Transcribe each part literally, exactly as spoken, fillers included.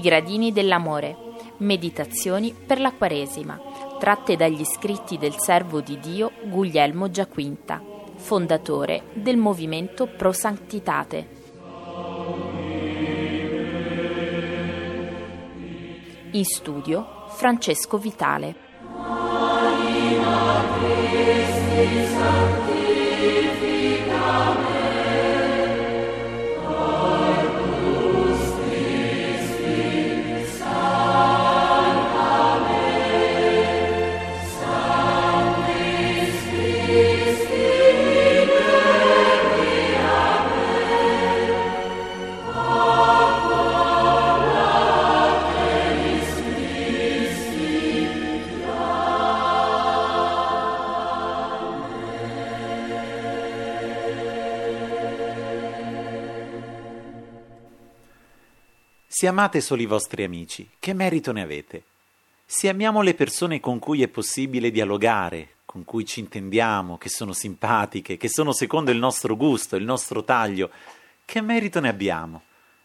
gradini dell'amore. Meditazioni per la Quaresima, tratte dagli scritti del servo di Dio Guglielmo Giaquinta, fondatore del movimento Pro Sanctitate. In studio Francesco Vitale. Se amate solo i vostri amici, che merito ne avete? Se amiamo le persone con cui è possibile dialogare, con cui ci intendiamo, che sono simpatiche, che sono secondo il nostro gusto, il nostro taglio, che merito ne abbiamo?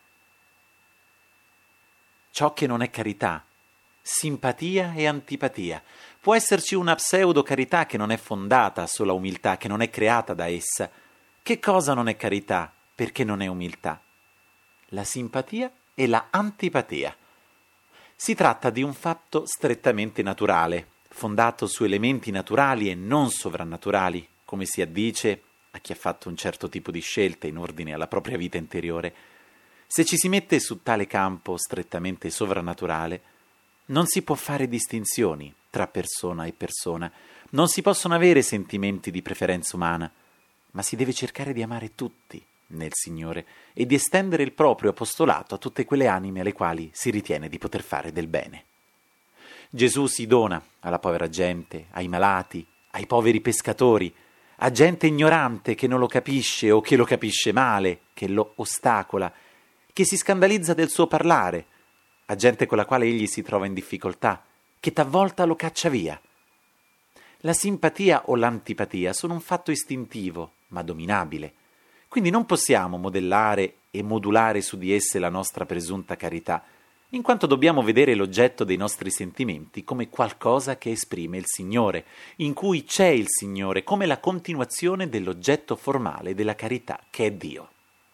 Ciò che non è carità, simpatia e antipatia. Può esserci una pseudo-carità che non è fondata sulla umiltà, che non è creata da essa. Che cosa non è carità? Perché non è umiltà? La simpatia e la antipatia. Si tratta di un fatto strettamente naturale, fondato su elementi naturali e non sovrannaturali, come si addice a chi ha fatto un certo tipo di scelte in ordine alla propria vita interiore. Se ci si mette su tale campo strettamente sovrannaturale, non si può fare distinzioni tra persona e persona, non si possono avere sentimenti di preferenza umana, ma si deve cercare di amare tutti nel Signore e di estendere il proprio apostolato a tutte quelle anime alle quali si ritiene di poter fare del bene. Gesù si dona alla povera gente, ai malati, ai poveri pescatori, a gente ignorante che non lo capisce o che lo capisce male, che lo ostacola, che si scandalizza del suo parlare, a gente con la quale egli si trova in difficoltà, che talvolta lo caccia via. La simpatia o l'antipatia sono un fatto istintivo, ma dominabile. Quindi non possiamo modellare e modulare su di esse la nostra presunta carità, in quanto dobbiamo vedere l'oggetto dei nostri sentimenti come qualcosa che esprime il Signore, in cui c'è il Signore come la continuazione dell'oggetto formale della carità che è Dio.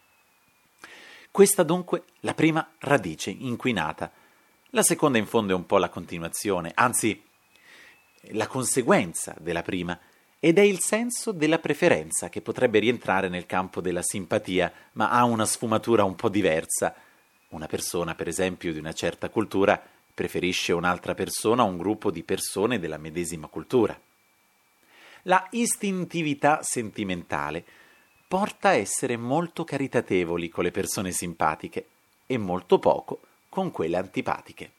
Questa dunque la prima radice inquinata. La seconda in fondo è un po' la continuazione, anzi la conseguenza della prima, ed è il senso della preferenza che potrebbe rientrare nel campo della simpatia, ma ha una sfumatura un po' diversa. Una persona, per esempio, di una certa cultura preferisce un'altra persona a un gruppo di persone della medesima cultura. La istintività sentimentale porta a essere molto caritatevoli con le persone simpatiche e molto poco con quelle antipatiche.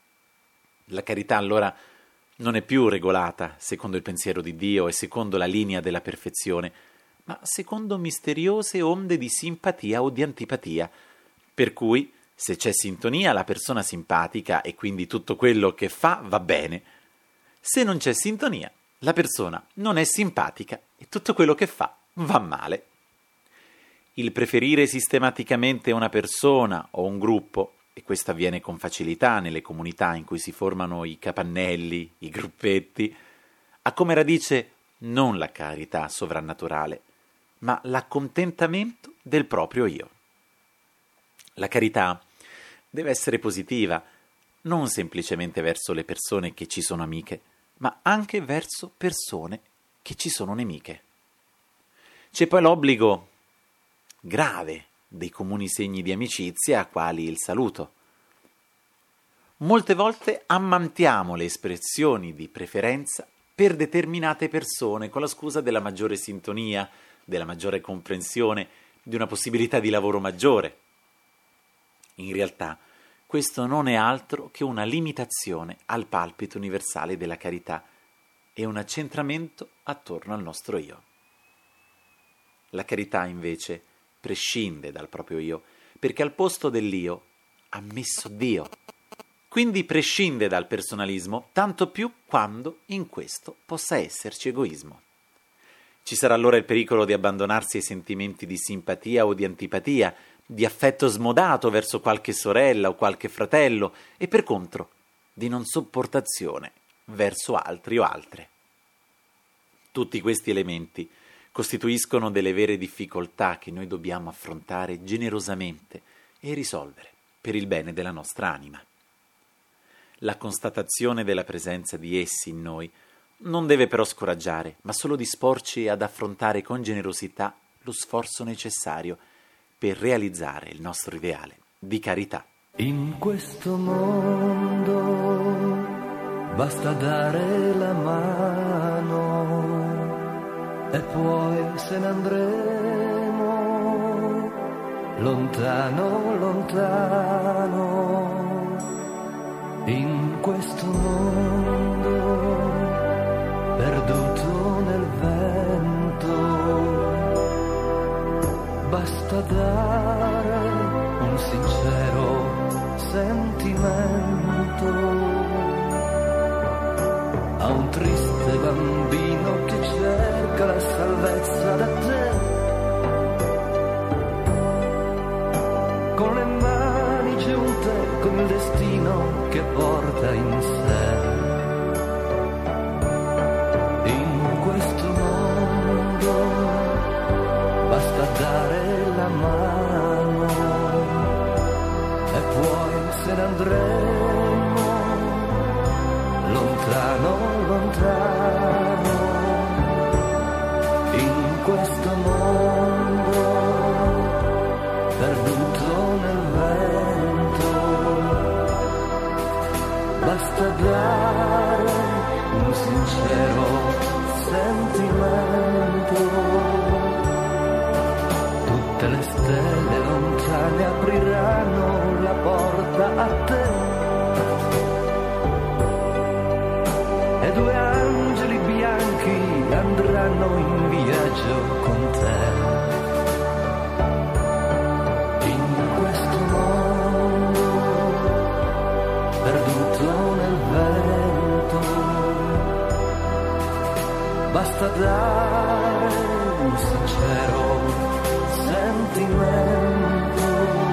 La carità allora non è più regolata secondo il pensiero di Dio e secondo la linea della perfezione, ma secondo misteriose onde di simpatia o di antipatia, per cui se c'è sintonia la persona simpatica e quindi tutto quello che fa va bene, se non c'è sintonia la persona non è simpatica e tutto quello che fa va male. Il preferire sistematicamente una persona o un gruppo, e questo avviene con facilità nelle comunità in cui si formano i capannelli, i gruppetti, ha come radice non la carità sovrannaturale, ma l'accontentamento del proprio io. La carità deve essere positiva, non semplicemente verso le persone che ci sono amiche, ma anche verso persone che ci sono nemiche. C'è poi l'obbligo grave dei comuni segni di amicizia, quali il saluto. Molte volte ammantiamo le espressioni di preferenza per determinate persone con la scusa della maggiore sintonia, della maggiore comprensione, di una possibilità di lavoro maggiore. In realtà, questo non è altro che una limitazione al palpito universale della carità e un accentramento attorno al nostro io. La carità, invece, prescinde dal proprio io, perché al posto dell'io ha messo Dio. Quindi prescinde dal personalismo, tanto più quando in questo possa esserci egoismo. Ci sarà allora il pericolo di abbandonarsi ai sentimenti di simpatia o di antipatia, di affetto smodato verso qualche sorella o qualche fratello e per contro di non sopportazione verso altri o altre. Tutti questi elementi costituiscono delle vere difficoltà che noi dobbiamo affrontare generosamente e risolvere per il bene della nostra anima. La constatazione della presenza di essi in noi non deve però scoraggiare, ma solo disporci ad affrontare con generosità lo sforzo necessario per realizzare il nostro ideale di carità. In questo mondo basta dare la mano e poi se ne andremo lontano, lontano. In questo mondo perduto nel vento basta dare un sincero sentimento a un triste bambino che cerca la salvezza da te, con le mani giunte, con il destino che porta in sé. In questo mondo basta dare la mano e poi se ne andremo lontano, lontano. In questo mondo perduto nel vento basta dare un sincero sentimento. Tutte le stelle lontane apriranno la porta a te e due angeli bianchi andranno in viaggio con te. In questo mondo perduto nel vento basta dare un sincero sentimento.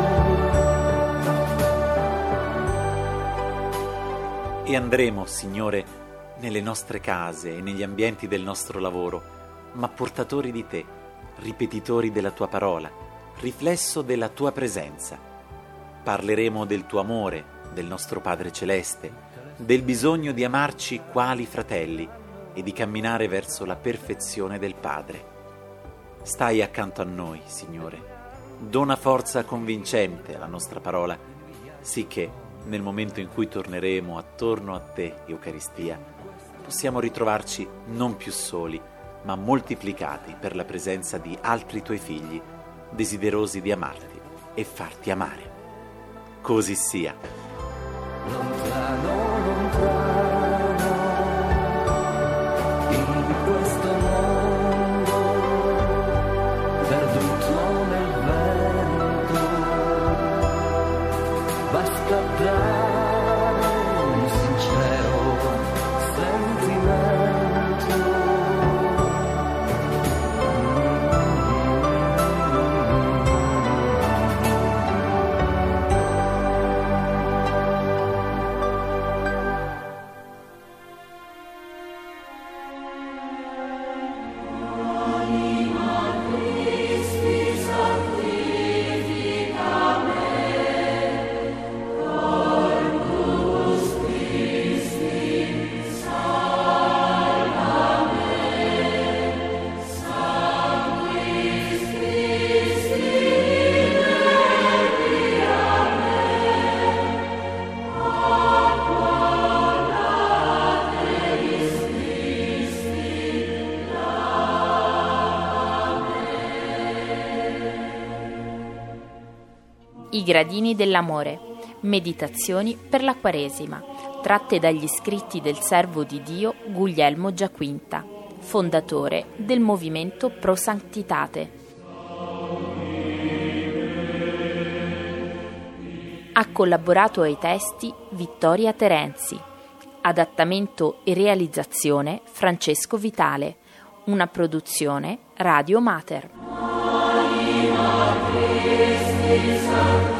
E andremo, Signore, nelle nostre case e negli ambienti del nostro lavoro, ma portatori di Te, ripetitori della Tua parola, riflesso della Tua presenza. Parleremo del Tuo amore, del nostro Padre Celeste, del bisogno di amarci quali fratelli e di camminare verso la perfezione del Padre. Stai accanto a noi, Signore. Dona forza convincente alla nostra parola, sicché nel momento in cui torneremo attorno a Te, Eucaristia, possiamo ritrovarci non più soli, ma moltiplicati per la presenza di altri Tuoi figli, desiderosi di amarti e farti amare. Così sia. Lontano, lontano, in questo mondo perduto nel vento basta dare un sincero sentimento. I gradini dell'amore. Meditazioni per la Quaresima, tratte dagli scritti del servo di Dio Guglielmo Giaquinta, fondatore del movimento Pro Sanctitate. Ha collaborato ai testi Vittoria Terenzi. Adattamento e realizzazione Francesco Vitale. Una produzione Radio Mater. Spirito Santo.